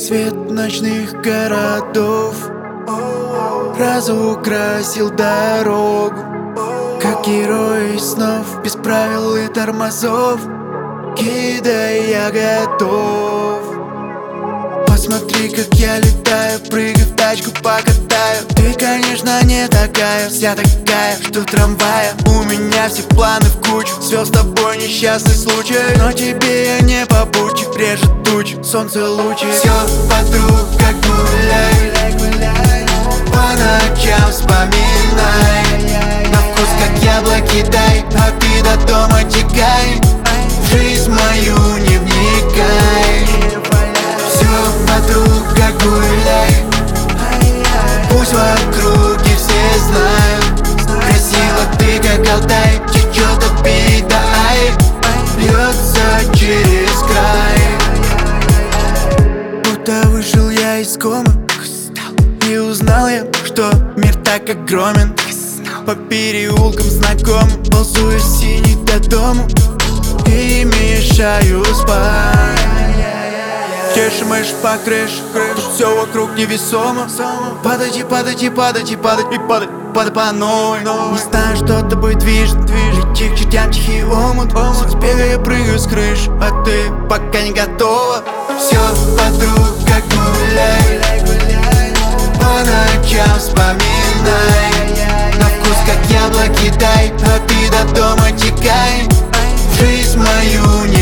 Свет ночных городов разукрасил дорогу, как герой из снов, без правил и тормозов. Кидай, я готов. Посмотри, как я летаю, прыгай в тачку, покатаю. Ты, конечно, не такая, вся такая, что трамвая. У меня все планы в кучу, свел с тобой несчастный случай. Но тебе я не попутчик, режет тучи, солнце лучи. Все вокруг как гуляй, по ночам вспоминай. На вкус как яблоки дай, а ты до дома текай. В жизнь мою не вникай. Все вокруг как гуляй, пусть в округе все знают. Красиво ты как Алтай, течет от передай, льется через край. Будто вышел я из комы и узнал я, что мир так огромен. По переулкам знакомым ползу из синий до дому и мешаю спать. Чешешь по крыше, тут все вокруг невесомо. Падайте, падайте, падайте, падайте, и падай по новой. Не знаю, что тобой движет, лети к чертям тихий омут. С разбега я прыгаю с крыши, а ты пока не готова. Все вокруг как гуляй, по ночам вспоминай. На вкус как яблоки дай, а ты до дома текай. В жизнь мою не